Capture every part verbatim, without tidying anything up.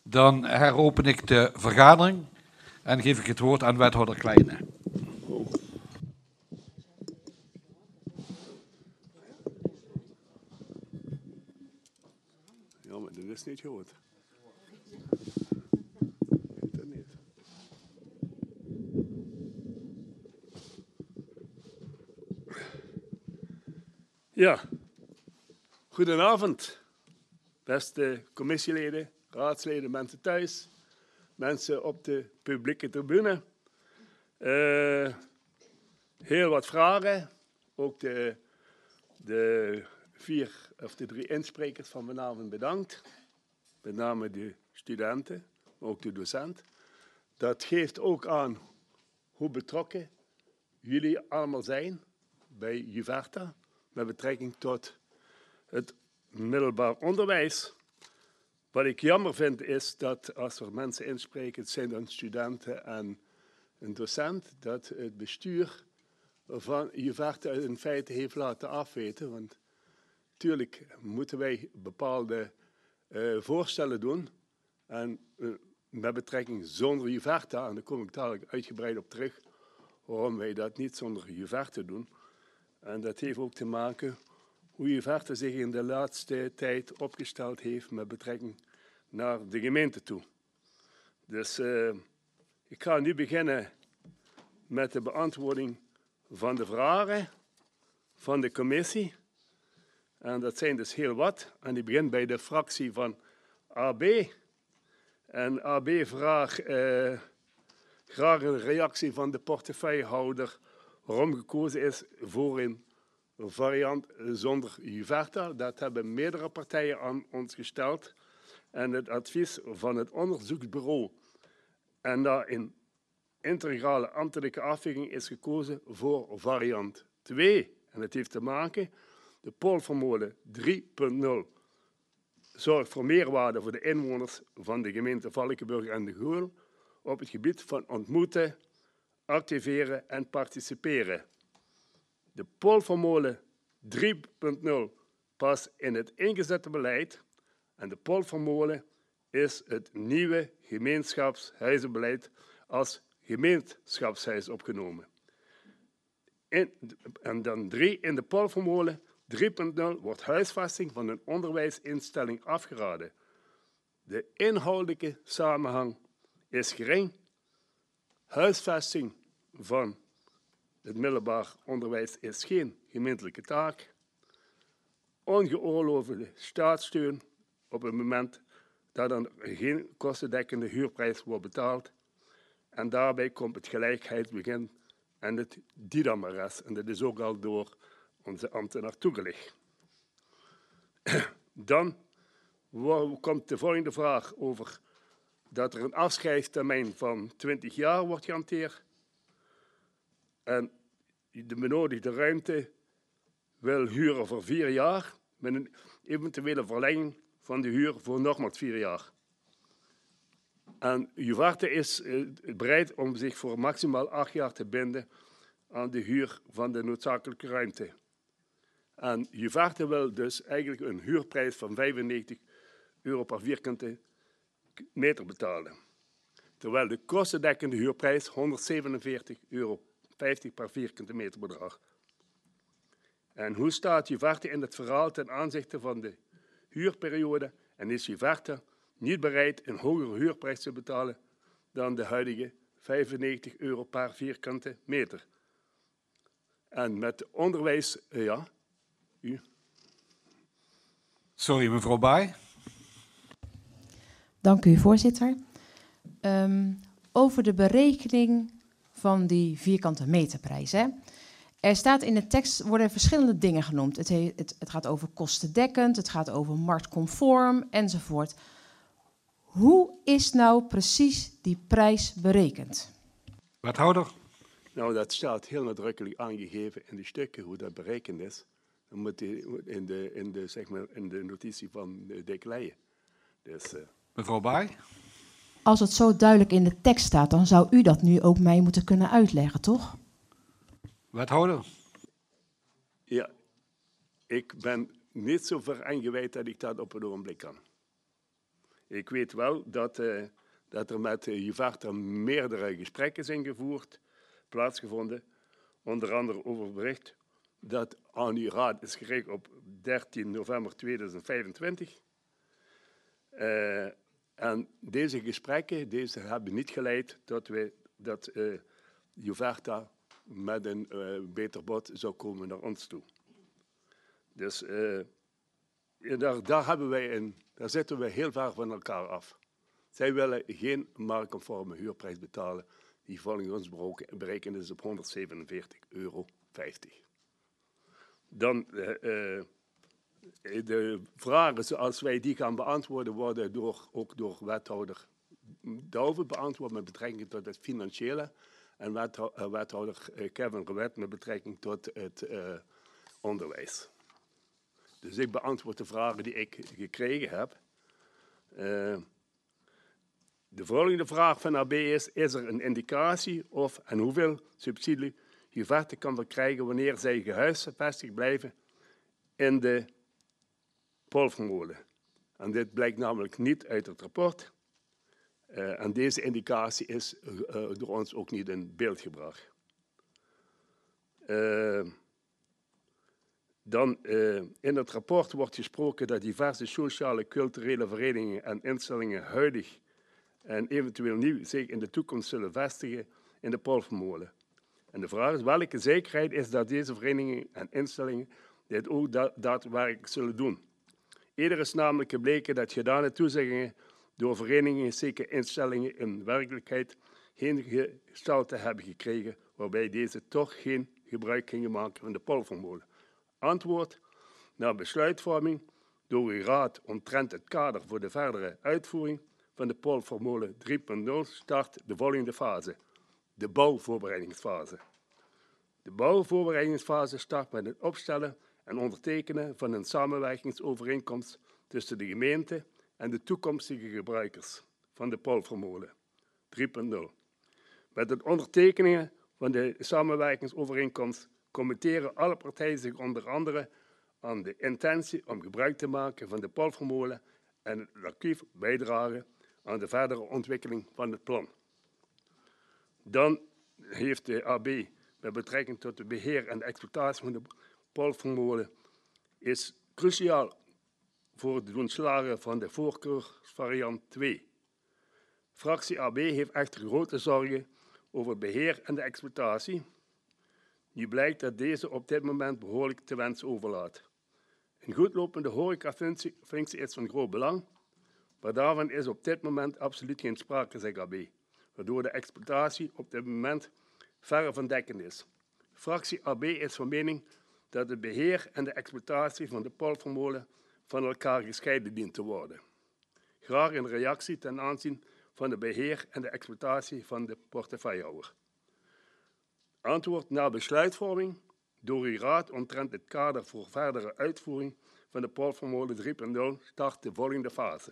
Dan heropen ik de vergadering en geef ik het woord aan wethouder Kleine. Ja, maar dat is niet goed. Dat niet. Ja, goedenavond, beste commissieleden, raadsleden, mensen thuis, mensen op de publieke tribune. Uh, heel wat vragen, ook de, de vier of de drie insprekers van vanavond bedankt. Met name de studenten, maar ook de docent. Dat geeft ook aan hoe betrokken jullie allemaal zijn bij Juvarta met betrekking tot het middelbaar onderwijs. Wat ik jammer vind is dat als er mensen inspreken, het zijn dan studenten en een docent, dat het bestuur van Juvarta in feite heeft laten afweten. Want natuurlijk moeten wij bepaalde uh, voorstellen doen. En uh, met betrekking zonder Juvarta, en daar kom ik dadelijk uitgebreid op terug, waarom wij dat niet zonder Juvarta doen. En dat heeft ook te maken hoe Juvarta zich in de laatste tijd opgesteld heeft met betrekking naar de gemeente toe. Dus uh, ik ga nu beginnen met de beantwoording van de vragen van de commissie. En dat zijn dus heel wat. En die begint bij de fractie van A B. En A B vraagt uh, graag een reactie van de portefeuillehouder waarom gekozen is voor een variant zonder Juvarta. Dat hebben meerdere partijen aan ons gesteld. En het advies van het onderzoeksbureau en na een integrale ambtelijke afweging is gekozen voor variant twee. En het heeft te maken, de Poolformule drie punt nul zorgt voor meerwaarde voor de inwoners van de gemeente Valkenburg en de Goorl op het gebied van ontmoeten, activeren en participeren. De Poolformule drie punt nul past in het ingezette beleid en de Poolformule is het nieuwe gemeenschapshuizenbeleid als gemeenschapshuis opgenomen. In, en dan drie, in de Poolformule drie punt nul wordt huisvesting van een onderwijsinstelling afgeraden. De inhoudelijke samenhang is gering. Huisvesting van het middelbaar onderwijs is geen gemeentelijke taak. Ongeoorloofde staatssteun op het moment dat er geen kostendekkende huurprijs wordt betaald. En daarbij komt het gelijkheidsbegin en het Didam-arrest. En dat is ook al door onze ambtenaar toegelicht. Dan komt de volgende vraag over dat er een afschrijftermijn van twintig jaar wordt gehanteerd. En de benodigde ruimte wil huren voor vier jaar met een eventuele verlenging van de huur voor nogmaals vier jaar. En Juvarta is uh, bereid om zich voor maximaal acht jaar te binden aan de huur van de noodzakelijke ruimte. En Juvarta wil dus eigenlijk een huurprijs van vijfennegentig euro per vierkante meter betalen. Terwijl de kostendekkende huurprijs honderdzevenenveertig euro vijftig per vierkante meter bedraagt. En hoe staat Juvarta in het verhaal ten aanzichte van de huurperiode en is Juvarta niet bereid een hogere huurprijs te betalen dan de huidige vijfennegentig euro per vierkante meter? En met onderwijs, uh, ja, u. Sorry, mevrouw Baai. Dank u, voorzitter. Um, over de berekening van die vierkante meterprijs. Hè. Er staat in de tekst, worden verschillende dingen genoemd. Het, he, het, het gaat over kostendekkend, het gaat over marktconform enzovoort. Hoe is nou precies die prijs berekend? Wethouder. Nou, dat staat heel nadrukkelijk aangegeven in de stukken hoe dat berekend is. Dan moet die in de, in de, zeg maar, in de notitie van Dick Leijen. Dus, uh... Mevrouw Baai. Als het zo duidelijk in de tekst staat, dan zou u dat nu ook mij moeten kunnen uitleggen, toch? Wethouder. Ja, ik ben niet zo ver ingewijd dat ik dat op het ogenblik kan. Ik weet wel dat, uh, dat er met uh, Juvarta meerdere gesprekken zijn gevoerd, plaatsgevonden. Onder andere over het bericht dat aan uw raad is gericht op dertien november tweeduizend vijfentwintig. Uh, en deze gesprekken deze hebben niet geleid tot wij, dat uh, Juvarta met een uh, beter bod zou komen naar ons toe. Dus uh, daar, daar, hebben wij in, daar zitten we heel ver van elkaar af. Zij willen geen marktconforme huurprijs betalen die volgens ons berekend is op honderdzevenenveertig euro vijftig. Dan uh, uh, de vragen zoals wij die gaan beantwoorden worden door, ook door wethouder Douwe beantwoord met betrekking tot het financiële en wethouder Kevin Rewet met betrekking tot het uh, onderwijs. Dus ik beantwoord de vragen die ik gekregen heb. Uh, de volgende vraag van A B is, is er een indicatie of en hoeveel subsidie Juvarta kan verkrijgen wanneer zij gehuisvestigd blijven in de Poldermolen? En dit blijkt namelijk niet uit het rapport. Uh, en deze indicatie is uh, door ons ook niet in beeld gebracht. Uh, dan uh, in het rapport wordt gesproken dat diverse sociale, culturele verenigingen en instellingen huidig en eventueel nieuw zich in de toekomst zullen vestigen in de Poldermolen. En de vraag is, welke zekerheid is dat deze verenigingen en instellingen dit ook da daadwerkelijk zullen doen? Eerder is namelijk gebleken dat gedane toezeggingen door verenigingen, zeker instellingen in werkelijkheid geen gestalte hebben gekregen, waarbij deze toch geen gebruik gingen maken van de Poldermolen. Antwoord: na besluitvorming door uw raad omtrent het kader voor de verdere uitvoering van de Poldermolen drie punt nul start de volgende fase, de bouwvoorbereidingsfase. De bouwvoorbereidingsfase start met het opstellen en ondertekenen van een samenwerkingsovereenkomst tussen de gemeente en de toekomstige gebruikers van de Poldermolen drie punt nul. Met het ondertekenen van de samenwerkingsovereenkomst committeren alle partijen zich onder andere aan de intentie om gebruik te maken van de Poldermolen en het actief bijdragen aan de verdere ontwikkeling van het plan. Dan heeft de A B met betrekking tot het beheer en de exploitatie van de Poldermolen is cruciaal voor het doen slagen van de voorkeursvariant twee. Fractie A B heeft echter grote zorgen over het beheer en de exploitatie. Nu blijkt dat deze op dit moment behoorlijk te wensen overlaat. Een goedlopende horecafunctie is van groot belang, maar daarvan is op dit moment absoluut geen sprake, zegt A B, waardoor de exploitatie op dit moment verre van dekkend is. Fractie A B is van mening dat het beheer en de exploitatie van de Poldermolen van elkaar gescheiden dient te worden. Graag een reactie ten aanzien van het beheer en de exploitatie van de portefeuillehouder. Antwoord: na besluitvorming door uw raad omtrent het kader voor verdere uitvoering van de Poldermolen drie punt nul start de volgende fase.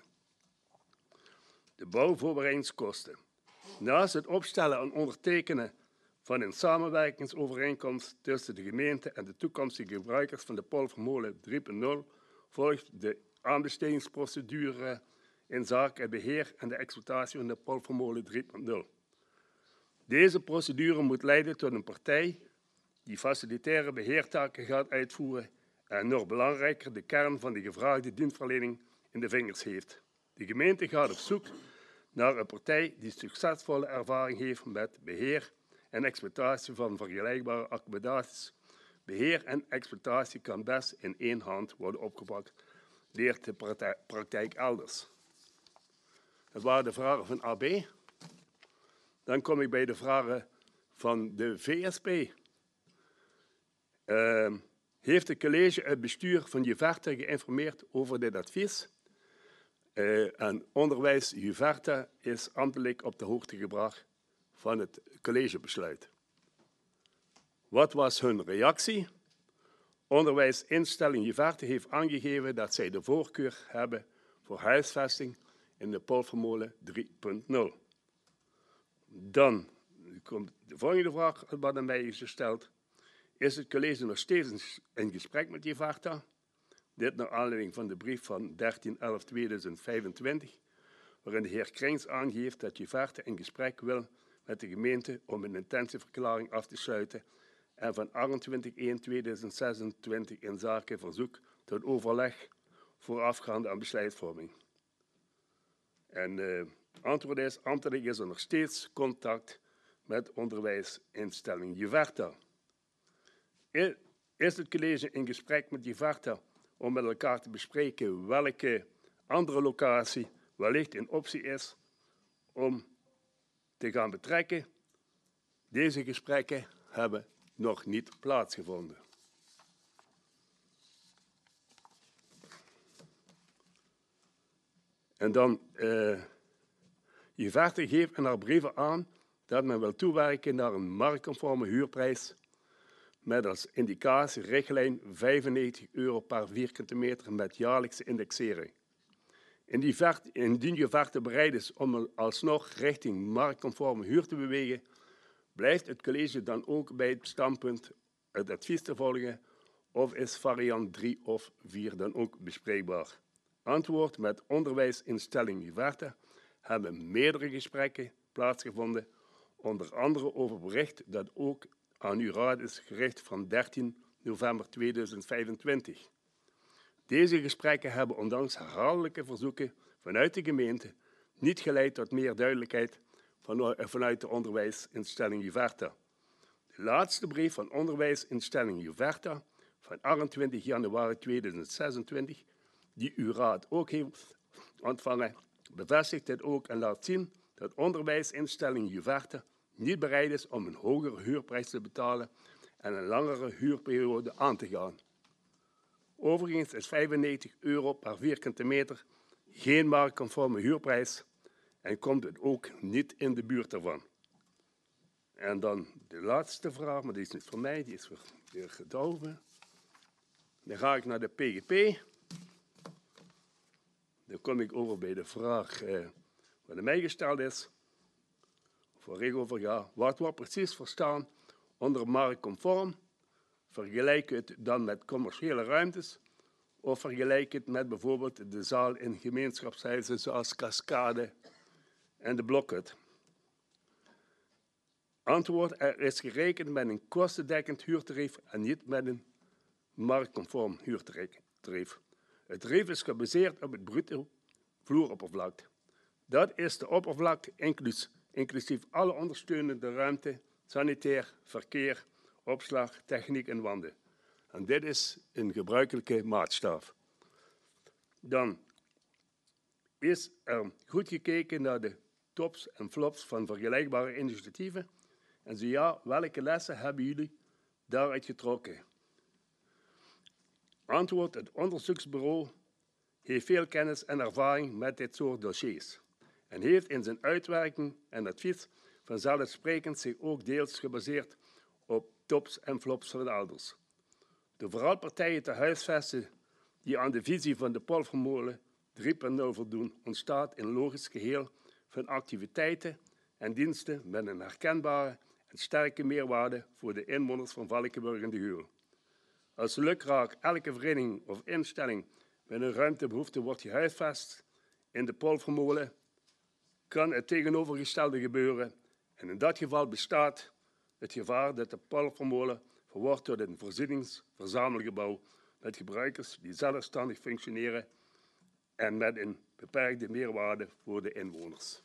De bouwvoorbereidingskosten. Naast het opstellen en ondertekenen van een samenwerkingsovereenkomst tussen de gemeente en de toekomstige gebruikers van de Poldermolen drie punt nul volgt de aanbestedingsprocedure in zaken het beheer en de exploitatie van de Poldermolen drie punt nul. Deze procedure moet leiden tot een partij die facilitaire beheertaken gaat uitvoeren en nog belangrijker de kern van de gevraagde dienstverlening in de vingers heeft. De gemeente gaat op zoek naar een partij die succesvolle ervaring heeft met beheer en exploitatie van vergelijkbare accommodaties. Beheer en exploitatie kan best in één hand worden opgepakt, leert de praktijk elders. Dat waren de vragen van A B. Dan kom ik bij de vragen van de V S P. Uh, heeft het college het bestuur van Juvarta geïnformeerd over dit advies? Uh, en onderwijs Juvarta is ambtelijk op de hoogte gebracht van het collegebesluit. Wat was hun reactie? Onderwijsinstelling Juvarta heeft aangegeven dat zij de voorkeur hebben voor huisvesting in de Poldermolen drie punt nul. Dan komt de volgende vraag wat aan mij is gesteld. Is het college nog steeds in gesprek met Juvarta? Dit naar aanleiding van de brief van dertien elf tweeduizend vijfentwintig, waarin de heer Krings aangeeft dat Juvarte in gesprek wil met de gemeente om een intentieverklaring af te sluiten en van achtentwintig één tweeduizend zesentwintig in zaken verzoek tot overleg voorafgaande aan besluitvorming. En het uh, antwoord is, ambtelijk is er nog steeds contact met onderwijsinstelling Juvarte. Is het college in gesprek met Juvarte om met elkaar te bespreken welke andere locatie wellicht een optie is om te gaan betrekken? Deze gesprekken hebben nog niet plaatsgevonden. En dan, uh, Juvarte geeft in haar brieven aan dat men wil toewerken naar een marktconforme huurprijs met als indicatie richtlijn vijfennegentig euro per vierkante meter met jaarlijkse indexering. Indien Juvarte bereid is om alsnog richting marktconforme huur te bewegen, blijft het college dan ook bij het standpunt het advies te volgen of is variant drie of vier dan ook bespreekbaar? Antwoord: met onderwijsinstelling Juvarte hebben meerdere gesprekken plaatsgevonden, onder andere over bericht dat ook aan uw raad is gericht van dertien november tweeduizend vijfentwintig. Deze gesprekken hebben ondanks herhaaldelijke verzoeken vanuit de gemeente niet geleid tot meer duidelijkheid vanuit de onderwijsinstelling Juverte. De laatste brief van onderwijsinstelling Juverte van achtentwintig januari tweeduizend zesentwintig, die uw raad ook heeft ontvangen, bevestigt dit ook en laat zien dat onderwijsinstelling Juverte niet bereid is om een hogere huurprijs te betalen en een langere huurperiode aan te gaan. Overigens is vijfennegentig euro per vierkante meter geen marktconforme huurprijs en komt het ook niet in de buurt ervan. En dan de laatste vraag, maar die is niet voor mij, die is weer, weer gedouwen. Dan ga ik naar de P G P. Dan kom ik over bij de vraag eh, wat mij gesteld is. Waar ik over ga. Wat wordt precies verstaan onder marktconform? Vergelijk het dan met commerciële ruimtes of vergelijk het met bijvoorbeeld de zaal in gemeenschapshuizen zoals Cascade en de Blokhut? Antwoord: er is gerekend met een kostendekkend huurtarief en niet met een marktconform huurtarief. Het tarief is gebaseerd op het bruto vloeroppervlakte. Dat is de oppervlakte inclusief, inclusief alle ondersteunende ruimte, sanitair, verkeer, opslag, techniek en wanden. En dit is een gebruikelijke maatstaf. Dan is er goed gekeken naar de tops en flops van vergelijkbare initiatieven. En zo ja, welke lessen hebben jullie daaruit getrokken? Antwoord: het onderzoeksbureau heeft veel kennis en ervaring met dit soort dossiers en heeft in zijn uitwerking en advies vanzelfsprekend zich ook deels gebaseerd op tops en flops van de elders. De vooralpartijen te huisvesten die aan de visie van de Poldermolen drie punt nul voldoen, ontstaat een logisch geheel van activiteiten en diensten met een herkenbare en sterke meerwaarde voor de inwoners van Valkenburg en de Geulen. Als lukraak elke vereniging of instelling met een ruimtebehoefte wordt gehuisvest in de Poldermolen, kan het tegenovergestelde gebeuren en in dat geval bestaat het gevaar dat de Poldermolen verwordt tot een voorzieningsverzamelgebouw met gebruikers die zelfstandig functioneren en met een beperkte meerwaarde voor de inwoners.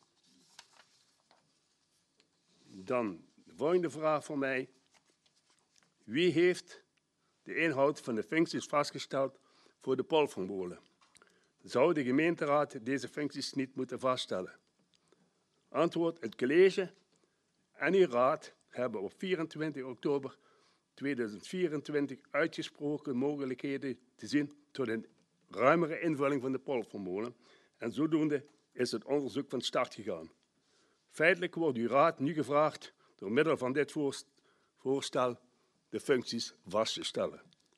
Dan de volgende vraag voor mij. Wie heeft de inhoud van de functies vastgesteld voor de Poldermolen? Zou de gemeenteraad deze functies niet moeten vaststellen? Antwoord: het college en uw raad hebben op vierentwintig oktober tweeduizend vierentwintig uitgesproken mogelijkheden te zien tot een ruimere invulling van de Poldermolen en zodoende is het onderzoek van start gegaan. Feitelijk wordt uw raad nu gevraagd door middel van dit voorstel de functies vast te stellen.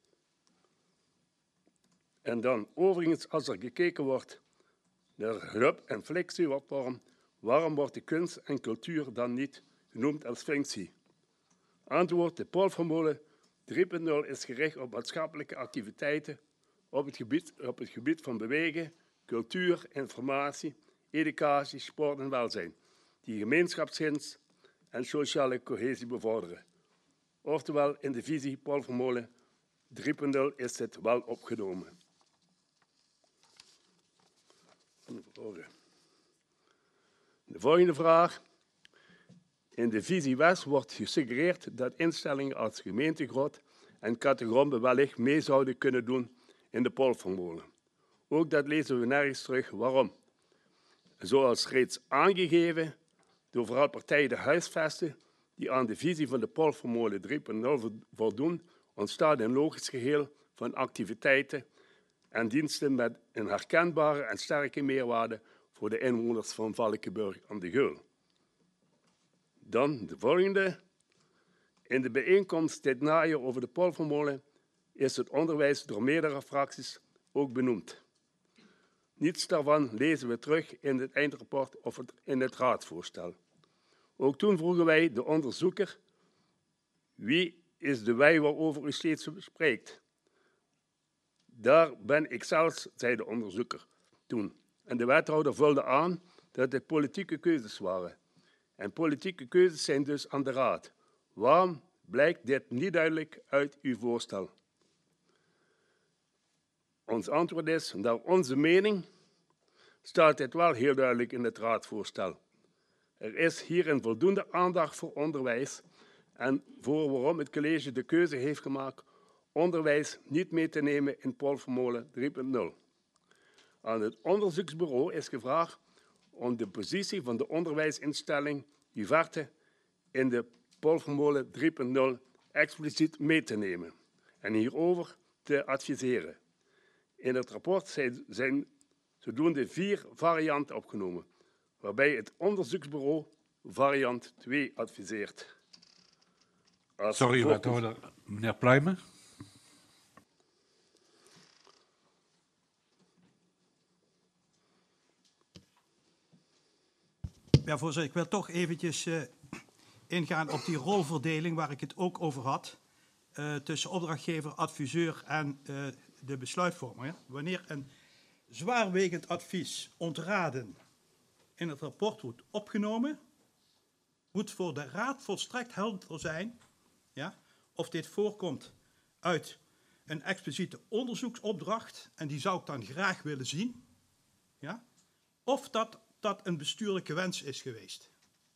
En dan overigens, als er gekeken wordt naar hub- en flexieopvorm, waarom wordt de kunst en cultuur dan niet genoemd als functie? Antwoord: de Poldermolen drie punt nul is gericht op maatschappelijke activiteiten op het gebied, op het gebied van bewegen, cultuur, informatie, educatie, sport en welzijn, die gemeenschapsdienst en sociale cohesie bevorderen. Oftewel, in de visie Paul Vermolen drie punt nul is dit wel opgenomen. De volgende vraag. In de visie West wordt gesuggereerd dat instellingen als gemeente Grot en Kattegrom wellicht mee zouden kunnen doen in de Paul Vermolen. Ook dat lezen we nergens terug. Waarom? Zoals reeds aangegeven, door vooral partijen de huisvesten die aan de visie van de Paul Vermolen drie punt nul voldoen, ontstaat een logisch geheel van activiteiten en diensten met een herkenbare en sterke meerwaarde voor de inwoners van Valkenburg aan de Geul. Dan de volgende. In de bijeenkomst dit najaar over de Paul Vermolen is het onderwijs door meerdere fracties ook benoemd. Niets daarvan lezen we terug in het eindrapport of in het raadsvoorstel. Ook toen vroegen wij de onderzoeker, wie is de wij waarover u steeds spreekt? Daar ben ik zelfs, zei de onderzoeker toen. En de wethouder vulde aan dat het politieke keuzes waren. En politieke keuzes zijn dus aan de raad. Waarom blijkt dit niet duidelijk uit uw voorstel? Ons antwoord is, naar onze mening staat dit wel heel duidelijk in het raadsvoorstel. Er is hierin voldoende aandacht voor onderwijs en voor waarom het college de keuze heeft gemaakt onderwijs niet mee te nemen in Paul Vermolen drie punt nul. Aan het onderzoeksbureau is gevraagd om de positie van de onderwijsinstelling Juverte in de Paul Vermolen drie punt nul expliciet mee te nemen en hierover te adviseren. In het rapport zijn, zijn zodoende vier varianten opgenomen, waarbij het onderzoeksbureau variant twee adviseert. Als Sorry, voorkeur... wethouder. Meneer Pluijmen. Ja, voorzitter, ik wil toch eventjes uh, ingaan op die rolverdeling waar ik het ook over had. Uh, tussen opdrachtgever, adviseur en uh, de besluitvormer. Ja? Wanneer een zwaarwegend advies ontraden in het rapport wordt opgenomen, moet voor de raad volstrekt helder zijn, ja, of dit voorkomt uit een expliciete onderzoeksopdracht, en die zou ik dan graag willen zien, ja, of dat dat een bestuurlijke wens is geweest.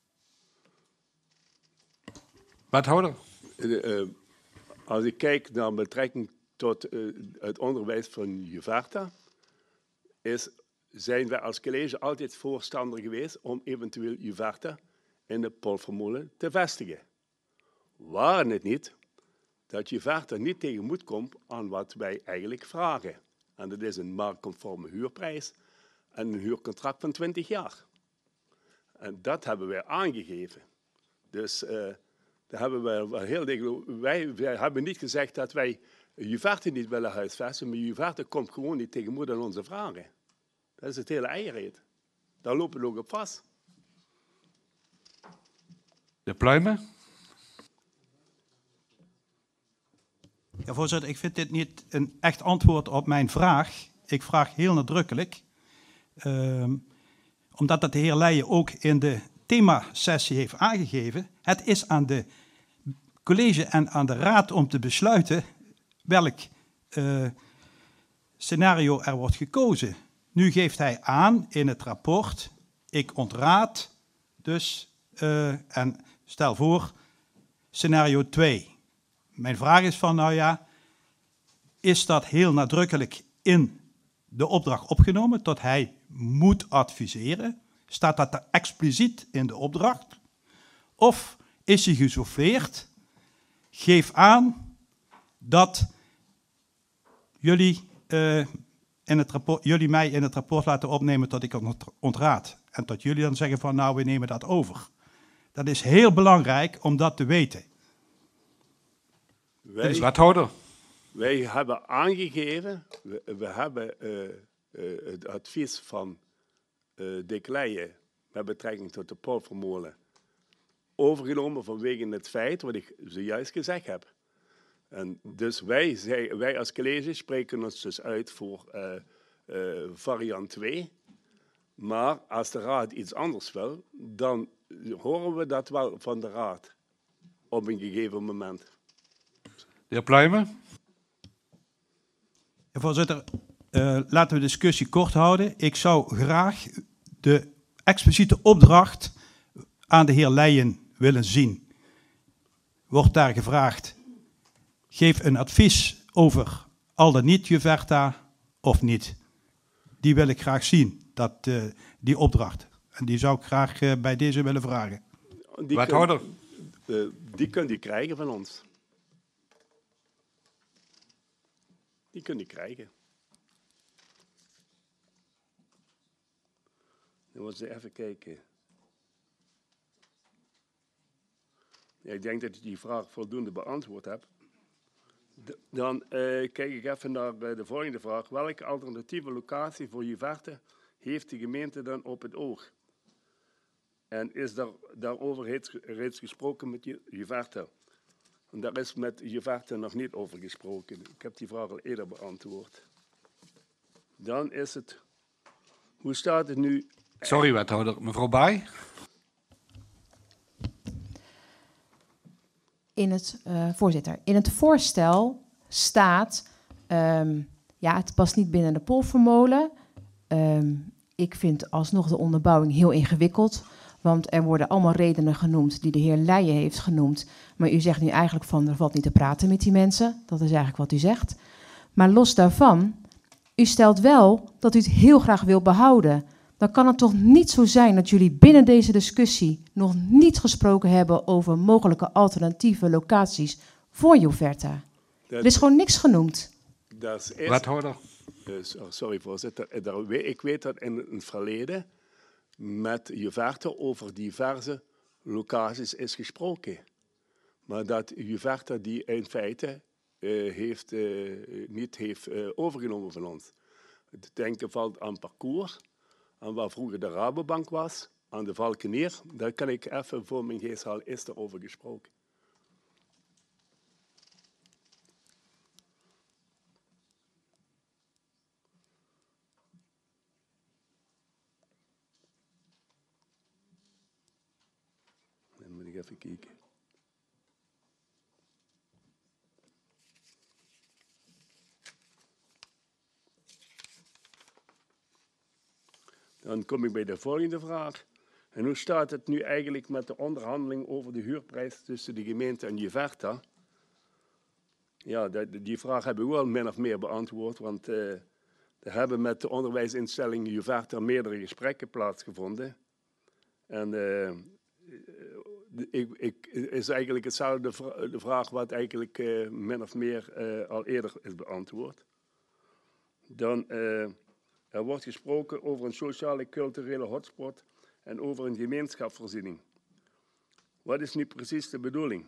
Wethouder. Uh, uh, als ik kijk naar betrekking tot uh, het onderwijs van Juverte, is, zijn wij als college altijd voorstander geweest om eventueel Juverte in de Paul Vermolen te vestigen. Waren het niet dat Juverte niet tegemoet komt aan wat wij eigenlijk vragen. En dat is een marktconforme huurprijs en een huurcontract van twintig jaar. En dat hebben wij aangegeven. Dus uh, daar hebben we wel heel degelijk. Wij, wij hebben niet gezegd dat wij Juverte niet willen huisvesten, maar Juverte komt gewoon niet tegemoet aan onze vragen. Dat is het hele eierreed. Daar lopen we ook op vast. De Pluijmen. Ja, voorzitter, ik vind dit niet een echt antwoord op mijn vraag. Ik vraag heel nadrukkelijk, um, omdat dat de heer Leijen ook in de themasessie heeft aangegeven. Het is aan de college en aan de raad om te besluiten welk uh, scenario er wordt gekozen. Nu geeft hij aan in het rapport, ik ontraad dus uh, en stel voor scenario twee. Mijn vraag is van, nou ja, is dat heel nadrukkelijk in de opdracht opgenomen, dat hij moet adviseren? Staat dat er expliciet in de opdracht? Of is hij gesouffleerd? Geef aan dat jullie, uh, in het rapport, jullie mij in het rapport laten opnemen dat ik het ontraad. En dat jullie dan zeggen van, nou, we nemen dat over. Dat is heel belangrijk om dat te weten. Wij, Wethouder. wij hebben aangegeven, we, we hebben uh, uh, het advies van uh, Dick Leijen met betrekking tot de Paul Vermolen overgenomen vanwege het feit wat ik zojuist gezegd heb. En dus wij, zij, wij als college spreken ons dus uit voor uh, uh, variant twee. Maar als de raad iets anders wil, dan horen we dat wel van de raad op een gegeven moment. De heer Pluimen. Ja, voorzitter, uh, laten we de discussie kort houden. Ik zou graag de expliciete opdracht aan de heer Leijen willen zien. Wordt daar gevraagd, geef een advies over al dan niet Juverta of niet. Die wil ik graag zien, dat, uh, die opdracht. En die zou ik graag uh, bij deze willen vragen. Die Wethouder. Kun, uh, die kunt die krijgen van ons. Die kun je krijgen. Dan moeten we even kijken. Ja, ik denk dat ik die vraag voldoende beantwoord heb. D- dan uh, kijk ik even naar uh, de volgende vraag. Welke alternatieve locatie voor Juverta heeft de gemeente dan op het oog? En is daar, daarover reeds, reeds gesproken met Juverta? En daar is met Juverta nog niet over gesproken. Ik heb die vraag al eerder beantwoord. Dan is het... Hoe staat het nu... Sorry, wethouder. Mevrouw Baai. In het, uh, voorzitter, in het voorstel staat... Um, ja, het past niet binnen de polvermolen. Um, ik vind alsnog de onderbouwing heel ingewikkeld... Want er worden allemaal redenen genoemd die de heer Leijen heeft genoemd. Maar u zegt nu eigenlijk van, er valt niet te praten met die mensen. Dat is eigenlijk wat u zegt. Maar los daarvan, u stelt wel dat u het heel graag wil behouden. Dan kan het toch niet zo zijn dat jullie binnen deze discussie nog niet gesproken hebben over mogelijke alternatieve locaties voor Juverta. Er is gewoon niks genoemd. Dat is Wethouder. Uh, sorry, voorzitter. Ik weet dat in het verleden... met Juverta over diverse locaties is gesproken. Maar dat Juverta die in feite uh, heeft, uh, niet heeft uh, overgenomen van ons. Het denken valt aan parcours, aan waar vroeger de Rabobank was, aan de Valkenier. Daar kan ik even voor mijn geest halen, is er over gesproken. Even kijken. Dan kom ik bij de volgende vraag. En hoe staat het nu eigenlijk met de onderhandeling over de huurprijs tussen de gemeente en Juverta? Ja, die, die vraag hebben we wel min of meer beantwoord, want uh, er hebben met de onderwijsinstelling Juverta meerdere gesprekken plaatsgevonden. En uh, Ik, ik, is eigenlijk hetzelfde vra- de vraag wat eigenlijk uh, min of meer uh, al eerder is beantwoord. Dan, uh, er wordt gesproken over een sociale culturele hotspot en over een gemeenschapsvoorziening. Wat is nu precies de bedoeling?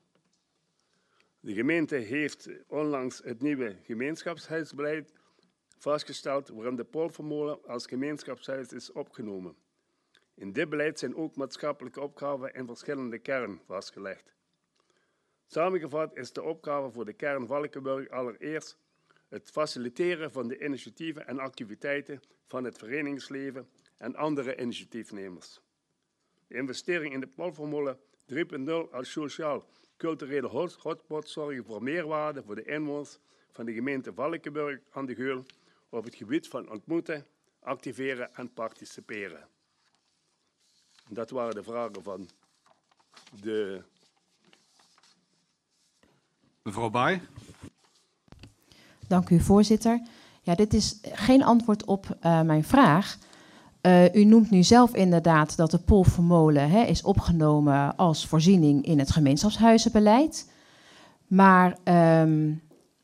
De gemeente heeft onlangs het nieuwe gemeenschapshuisbeleid vastgesteld waarin de Polvermolen als gemeenschapshuis is opgenomen. In dit beleid zijn ook maatschappelijke opgaven in verschillende kernen vastgelegd. Samengevat is de opgave voor de kern Valkenburg allereerst het faciliteren van de initiatieven en activiteiten van het verenigingsleven en andere initiatiefnemers. De investering in de Polvermolen drie punt nul als sociaal-culturele hotspot zorgen voor meerwaarde voor de inwoners van de gemeente Valkenburg aan de Geul op het gebied van ontmoeten, activeren en participeren. Dat waren de vragen van de... Mevrouw Baai. Dank u, voorzitter. Ja, dit is geen antwoord op uh, mijn vraag. Uh, u noemt nu zelf inderdaad dat de Polvermolen hè, is opgenomen als voorziening in het gemeenschapshuizenbeleid. Maar um,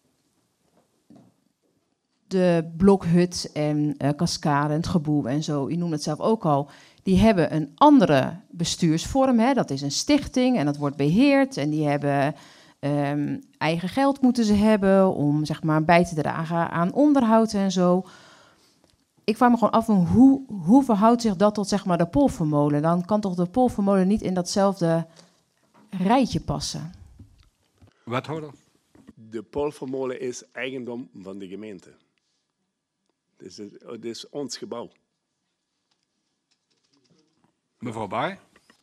de Blokhut en uh, Cascade en het Geboel en zo, u noemt het zelf ook al... Die hebben een andere bestuursvorm, hè. Dat is een stichting en dat wordt beheerd. En die hebben um, eigen geld moeten ze hebben om zeg maar, bij te dragen aan onderhoud en zo. Ik vraag me gewoon af, hoe, hoe verhoudt zich dat tot zeg maar, de Polvermolen? Dan kan toch de Polvermolen niet in datzelfde rijtje passen? Wethouder. De Polvermolen is eigendom van de gemeente. Het is, het is ons gebouw. Mevrouw Baai.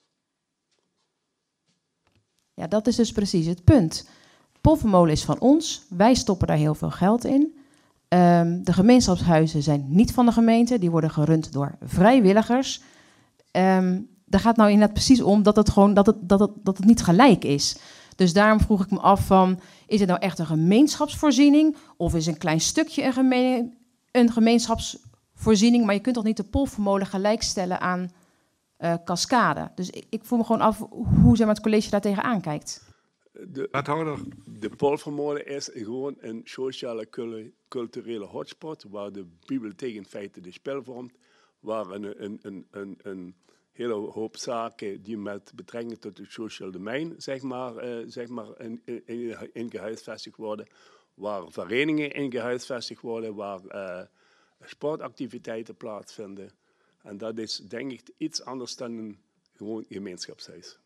Ja, dat is dus precies het punt. Polvermolen is van ons. Wij stoppen daar heel veel geld in. Um, de gemeenschapshuizen zijn niet van de gemeente. Die worden gerund door vrijwilligers. Um, daar gaat nou inderdaad precies om dat het, gewoon, dat het, dat het, dat het niet gelijk is. Dus daarom vroeg ik me af van, is het nou echt een gemeenschapsvoorziening? Of is een klein stukje een, gemeen, een gemeenschapsvoorziening? Maar je kunt toch niet de Polvermolen gelijkstellen aan uh, Cascade? Dus ik, ik voel me gewoon af hoe zeg maar, het college daar tegenaan kijkt. De, Wethouder. de Polvermolen is gewoon een sociale culturele hotspot waar de bibliotheek in feite de spel vormt, waar een, een, een, een, een hele hoop zaken die met betrekking tot het sociaal domein zeg maar, uh, zeg maar in, in, in gehuisvestigd worden, waar verenigingen in gehuisvestigd worden, waar uh, sportactiviteiten plaatsvinden. En dat is denk ik iets anders dan een gewoon gemeenschapshuis.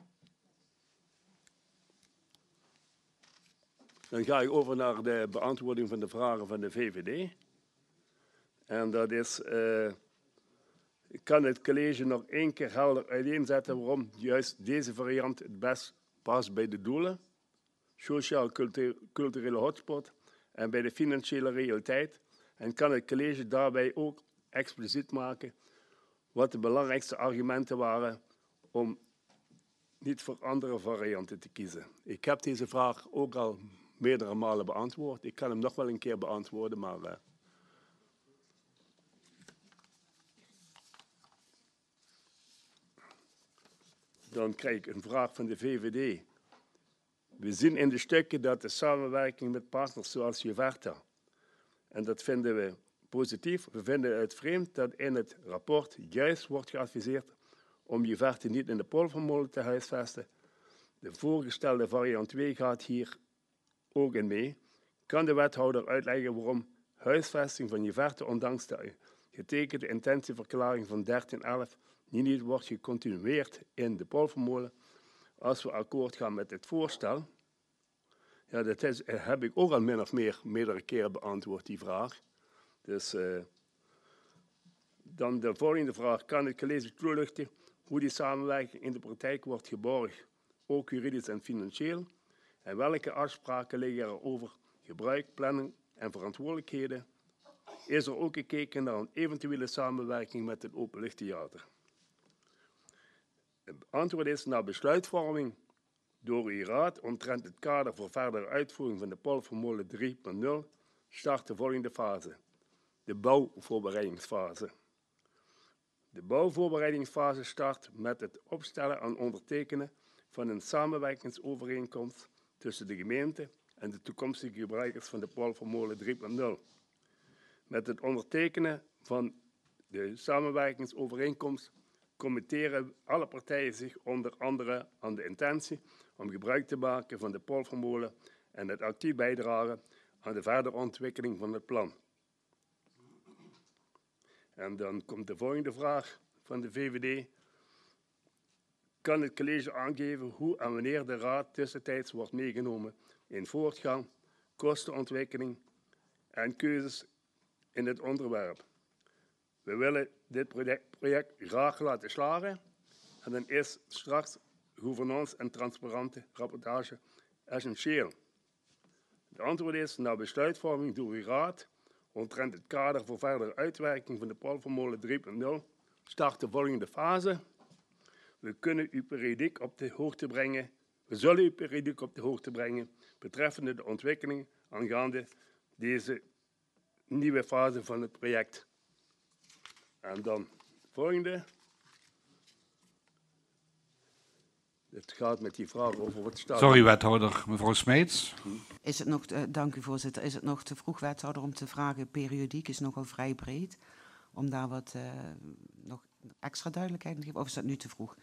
Dan ga ik over naar de beantwoording van de vragen van de V V D. En dat is, uh, ik kan het college nog één keer helder uiteenzetten waarom juist deze variant het best past bij de doelen. Sociaal-culturele hotspot en bij de financiële realiteit. En kan het college daarbij ook expliciet maken wat de belangrijkste argumenten waren om niet voor andere varianten te kiezen. Ik heb deze vraag ook al meerdere malen beantwoord. Ik kan hem nog wel een keer beantwoorden, maar uh, dan krijg ik een vraag van de V V D. We zien in de stukken dat de samenwerking met partners zoals Juverta, en dat vinden we positief. We vinden het vreemd dat in het rapport juist wordt geadviseerd om Juverta niet in de Polvermolen te huisvesten. De voorgestelde variant twee gaat hier ook in mee. Kan de wethouder uitleggen waarom huisvesting van Juverta ondanks de getekende intentieverklaring van dertien elf niet, niet wordt gecontinueerd in de Polvermolen als we akkoord gaan met dit voorstel? Ja, dat is, heb ik ook al min of meer meerdere keren beantwoord, die vraag. Dus uh, dan de volgende vraag. Kan het college toelichten hoe die samenwerking in de praktijk wordt geborgd, ook juridisch en financieel? En welke afspraken liggen er over gebruik, planning en verantwoordelijkheden? Is er ook gekeken naar een eventuele samenwerking met het openluchttheater? Het antwoord is naar besluitvorming door uw raad omtrent het kader voor verdere uitvoering van de Polvermolen drie punt nul start de volgende fase. De bouwvoorbereidingsfase. De bouwvoorbereidingsfase start met het opstellen en ondertekenen van een samenwerkingsovereenkomst tussen de gemeente en de toekomstige gebruikers van de Polvermolen drie punt nul. Met het ondertekenen van de samenwerkingsovereenkomst committeren alle partijen zich onder andere aan de intentie om gebruik te maken van de Polvermolen en het actief bijdragen aan de verdere ontwikkeling van het plan. En dan komt de volgende vraag van de V V D. Kan het college aangeven hoe en wanneer de raad tussentijds wordt meegenomen in voortgang, kostenontwikkeling en keuzes in het onderwerp? We willen dit project, project graag laten slagen en dan is straks gouvernance en transparante rapportage essentieel. Het antwoord is naar besluitvorming door uw raad omtrent het kader voor verdere uitwerking van de Polvermolen drie punt nul start de volgende fase. We kunnen u periodiek op de hoogte brengen. We zullen u periodiek op de hoogte brengen betreffende de ontwikkeling aangaande deze nieuwe fase van het project. En dan de volgende. Het gaat met die vraag over wat staat. Sorry, wethouder. Mevrouw Smeets. Is het nog, uh, dank u voorzitter. Is het nog te vroeg, wethouder, om te vragen? Periodiek is nogal vrij breed. Om daar wat uh, nog extra duidelijkheid in te geven. Of is dat nu te vroeg?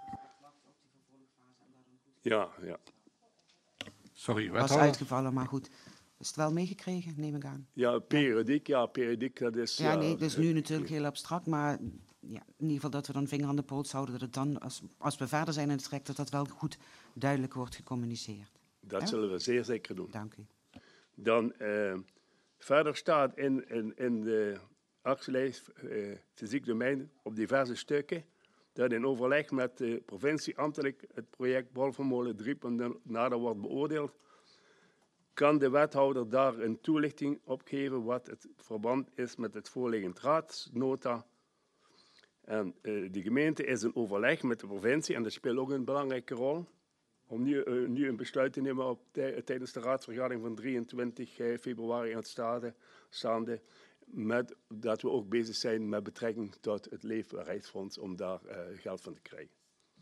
Ja, ja. Sorry, Was wethouder. uitgevallen, maar goed. Is het wel meegekregen, neem ik aan? Ja, periodiek, ja, periodiek, dat is... Ja, ja, nee, dat is nu natuurlijk heel abstract, maar ja, in ieder geval dat we dan vinger aan de pols houden, dat het dan, als, als we verder zijn in het traject, dat dat wel goed duidelijk wordt gecommuniceerd. Dat ja? zullen we zeer zeker doen. Dank u. Dan uh, verder staat in, in, in de actielijst uh, fysiek domein op diverse stukken dat in overleg met de provincie ambtelijk het project Bolvermolen drie punt nul nader wordt beoordeeld, kan de wethouder daar een toelichting op geven wat het verband is met het voorliggend raadsnota. En uh, de gemeente is in overleg met de provincie en dat speelt ook een belangrijke rol om nu, uh, nu een besluit te nemen op de, tijdens de raadsvergadering van drieëntwintig februari aanstaande, staande, met, dat we ook bezig zijn met betrekking tot het Leefbaarheidsfonds om daar uh, geld van te krijgen.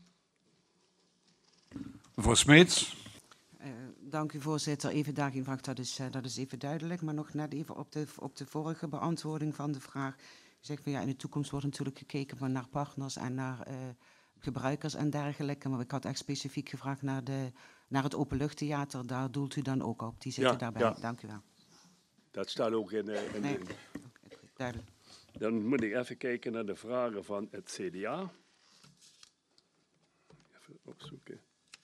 Mevrouw Smeets. Uh, dank u, voorzitter. Even daarin, dat is, uh, dat is even duidelijk. Maar nog net even op de, op de vorige beantwoording van de vraag. U zegt van ja, in de toekomst wordt natuurlijk gekeken van naar partners en naar uh, gebruikers en dergelijke. Maar ik had echt specifiek gevraagd naar, de, naar het openluchttheater. Daar doelt u dan ook op. Die zitten Ja, daarbij. ja. Dank u wel. Dat staat ook in, uh, in Nee. de... Okay, duidelijk. Dan moet ik even kijken naar de vragen van het C D A. Even opzoeken.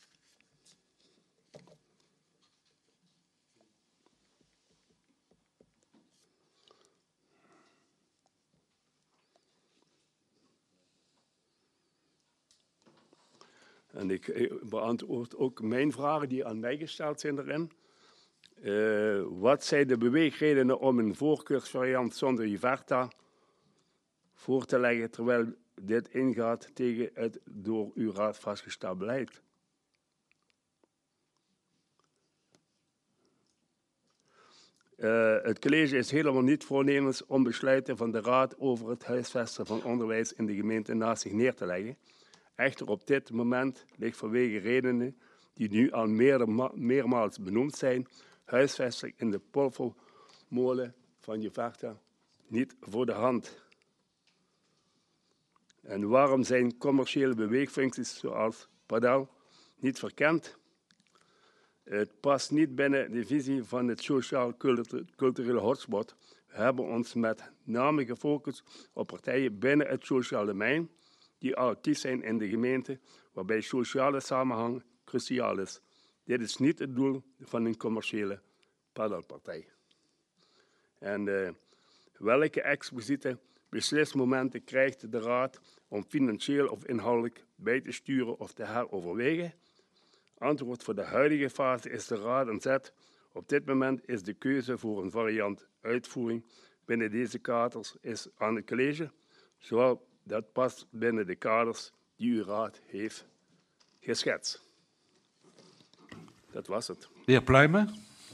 En ik beantwoord ook mijn vragen die aan mij gesteld zijn erin. Uh, wat zijn de beweegredenen om een voorkeursvariant zonder Iverta voor te leggen, terwijl dit ingaat tegen het door uw raad vastgesteld beleid? Uh, het college is helemaal niet voornemens om besluiten van de raad over het huisvesten van onderwijs in de gemeente naast zich neer te leggen. Echter op dit moment ligt vanwege redenen die nu al meer, meermaals benoemd zijn, huisvesting in de Polvermolen van Jeverta niet voor de hand. En waarom zijn commerciële beweegfuncties zoals padel niet verkend? Het past niet binnen de visie van het sociaal-culturele hotspot. We hebben ons met name gefocust op partijen binnen het sociale domein die actief zijn in de gemeente, waarbij sociale samenhang cruciaal is. Dit is niet het doel van een commerciële paddelpartij. En uh, welke expliciete beslismomenten krijgt de raad om financieel of inhoudelijk bij te sturen of te heroverwegen? Antwoord: voor de huidige fase is de raad aan zet. Op dit moment is de keuze voor een variant uitvoering binnen deze kaders is aan het college, zowel dat past binnen de kaders die uw raad heeft geschetst. Dat was het. De heer Pluijmen.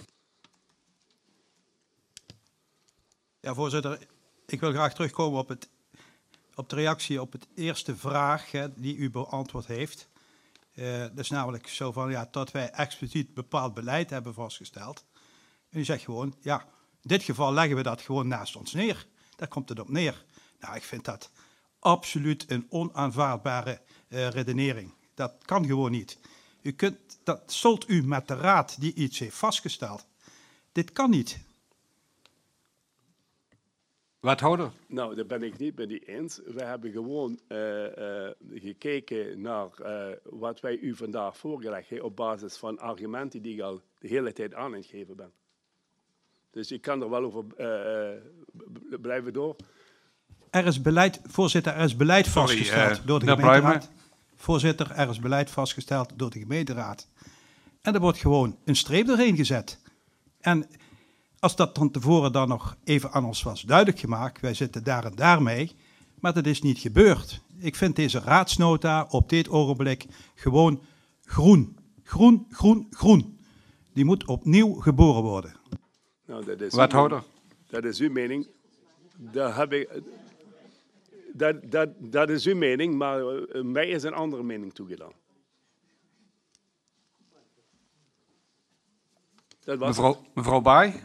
Ja, voorzitter, ik wil graag terugkomen op, het, op de reactie op het eerste vraag hè, die u beantwoord heeft. Uh, dat is namelijk zo van, ja, dat wij expliciet bepaald beleid hebben vastgesteld. En u zegt gewoon, ja, in dit geval leggen we dat gewoon naast ons neer. Daar komt het op neer. Nou, ik vind dat absoluut een onaanvaardbare uh, redenering. Dat kan gewoon niet. U kunt, dat zult u met de raad die iets heeft vastgesteld. Dit kan niet. Wethouder. Nou, daar ben ik niet met die eens. We hebben gewoon uh, uh, gekeken naar uh, wat wij u vandaag voorgelegd hebben op basis van argumenten die ik al de hele tijd aan het geven ben. Dus ik kan er wel over uh, blijven door. Er is beleid, voorzitter, er is beleid Sorry, vastgesteld uh, door de gemeenteraad. Voorzitter, er is beleid vastgesteld door de gemeenteraad. En er wordt gewoon een streep doorheen gezet. En als dat van tevoren dan nog even aan ons was duidelijk gemaakt, wij zitten daar en daar mee, maar dat is niet gebeurd. Ik vind deze raadsnota op dit ogenblik gewoon groen. Groen, groen, groen. Die moet opnieuw geboren worden. Nou, dat is Wethouder. Dat is uw mening. Daar heb ik, dat, dat, dat is uw mening, maar uh, mij is een andere mening toegedaan. Dat was Mevrouw, mevrouw Baai.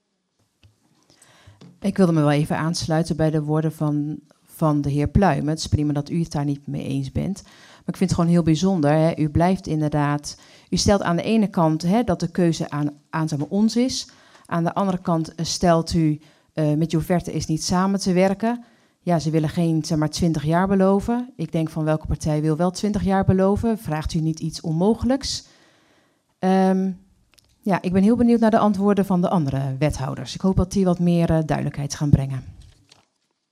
Ik wilde me wel even aansluiten bij de woorden van, van de heer Pluijmen. Het is prima dat u het daar niet mee eens bent. Maar ik vind het gewoon heel bijzonder. Hè. U blijft inderdaad... U stelt aan de ene kant hè, dat de keuze aan, aan zeg maar, ons is. Aan de andere kant stelt u uh, met Joverte is niet samen te werken. Ja, ze willen geen zeg maar, twintig jaar beloven. Ik denk van welke partij wil wel twintig jaar beloven? Vraagt u niet iets onmogelijks? Um, Ja, ik ben heel benieuwd naar de antwoorden van de andere wethouders. Ik hoop dat die wat meer uh, duidelijkheid gaan brengen.